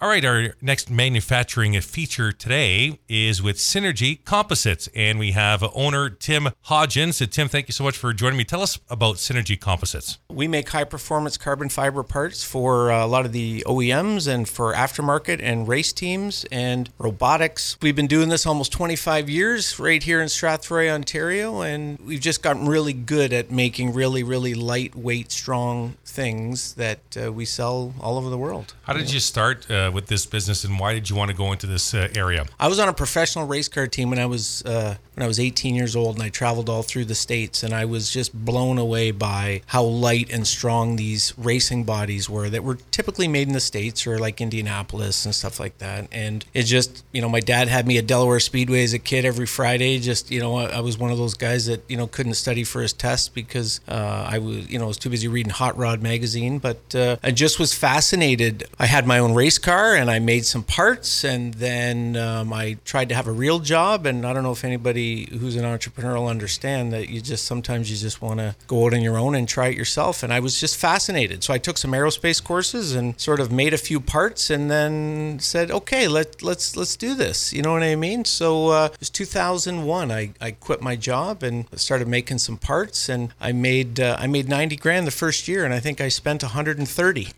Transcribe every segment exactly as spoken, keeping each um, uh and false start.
All right, our next manufacturing feature today is with Synergy Composites, and we have owner Tim Hodgins. So Tim, thank you so much for joining me. Tell us about Synergy Composites. We make high-performance carbon fiber parts for a lot of the O E Ms and for aftermarket and race teams and robotics. We've been doing this almost twenty-five years right here in Strathroy, Ontario, and we've just gotten really good at making really, really lightweight, strong things that uh, we sell all over the world. How did you start uh, with this business, and why did you want to go into this uh, area? I was on a professional race car team when I was uh, when I was eighteen years old, and I traveled all through the States, and I was just blown away by how light and strong these racing bodies were that were typically made in the States or like Indianapolis and stuff like that. And it just, you know, my dad had me at Delaware Speedway as a kid every Friday. Just, you know, I, I was one of those guys that, you know, couldn't study for his tests because uh, I was, you know, was too busy reading Hot Rod magazine. But uh, I just was fascinated. I had my own race car and I made some parts, and then um, I tried to have a real job. And I don't know if anybody who's an entrepreneur will understand that you just sometimes you just want to go out on your own and try it yourself. And I was just fascinated. So I took some aerospace courses and sort of made a few parts, and then said, okay, let, let's let's do this. You know what I mean? So uh, it was two thousand one. I, I quit my job and started making some parts, and I made uh, I made ninety grand the first year, and I think I spent one hundred thirty.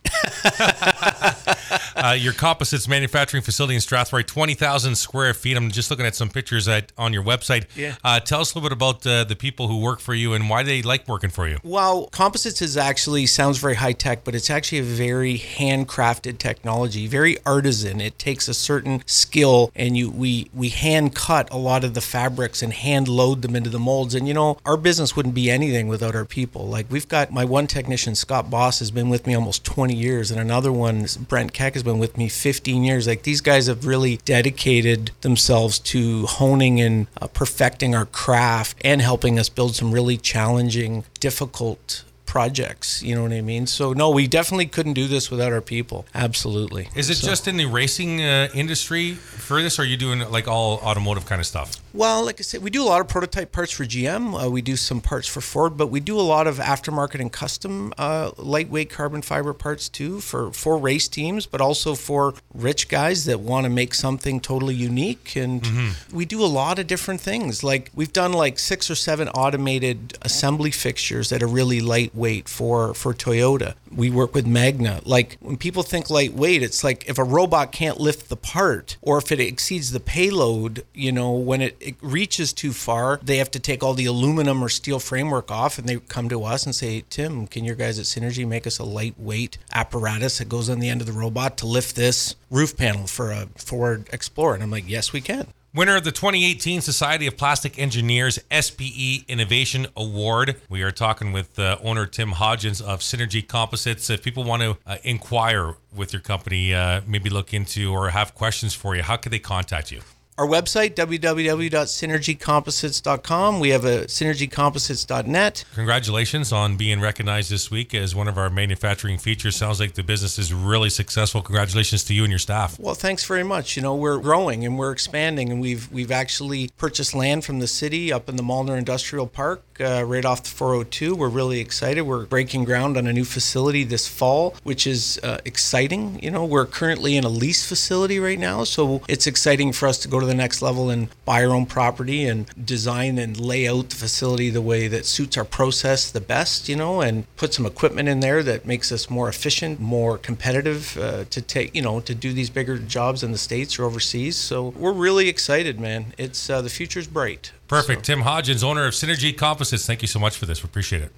uh, your composites manufacturing facility in Strathroy, twenty thousand square feet. I'm just looking at some pictures at, on your website. Yeah. Uh, tell us a little bit about uh, the people who work for you and why they like working for you. Well, composites is actually sounds very high tech, but it's actually a very handcrafted technology, very artisan. It takes a certain skill, and you we we hand cut a lot of the fabrics and hand load them into the molds. And you know, our business wouldn't be anything without our people. Like, we've got my one technician, Scott Boss, has been with me almost twenty years, and another one, Brent Keck, has been with me fifteen years. Like, these guys have really dedicated themselves to honing and uh, perfecting our craft and helping us build some really challenging, difficult projects. You know what I mean? So no, we definitely couldn't do this without our people. Absolutely. Is it so, just in the racing uh, industry for this, or are you doing like all automotive kind of stuff? Well, like I said, we do a lot of prototype parts for G M. Uh, we do some parts for Ford, but we do a lot of aftermarket and custom uh, lightweight carbon fiber parts too for, for race teams, but also for rich guys that want to make something totally unique. And mm-hmm. we do a lot of different things. Like, we've done like six or seven automated assembly fixtures that are really lightweight for, for Toyota. We work with Magna. Like, when people think lightweight, it's like if a robot can't lift the part, or if it exceeds the payload, you know, when it it reaches too far, they have to take all the aluminum or steel framework off, and they come to us and say, Tim, can your guys at Synergy make us a lightweight apparatus that goes on the end of the robot to lift this roof panel for a Ford Explorer? And I'm like, yes, we can. Winner of the twenty eighteen Society of Plastic Engineers S P E Innovation Award. We are talking with uh, owner Tim Hodgins of Synergy Composites. If people want to uh, inquire with your company, uh, maybe look into or have questions for you, how can they contact you? Our website, w w w dot synergy composites dot com. We have a synergy composites dot net. Congratulations on being recognized this week as one of our manufacturing features. Sounds like the business is really successful. Congratulations to you and your staff. Well, thanks very much. You know, we're growing and we're expanding, and we've we've actually purchased land from the city up in the Malner Industrial Park, uh, right off the four oh two. We're really excited. We're breaking ground on a new facility this fall, which is uh, exciting. You know, we're currently in a lease facility right now, so it's exciting for us to go to the next level and buy our own property and design and lay out the facility the way that suits our process the best, you know, and put some equipment in there that makes us more efficient, more competitive uh, to take, you know, to do these bigger jobs in the States or overseas. So we're really excited, man. It's uh, the future's bright. Perfect. So. Tim Hodgins, owner of Synergy Composites. Thank you so much for this. We appreciate it.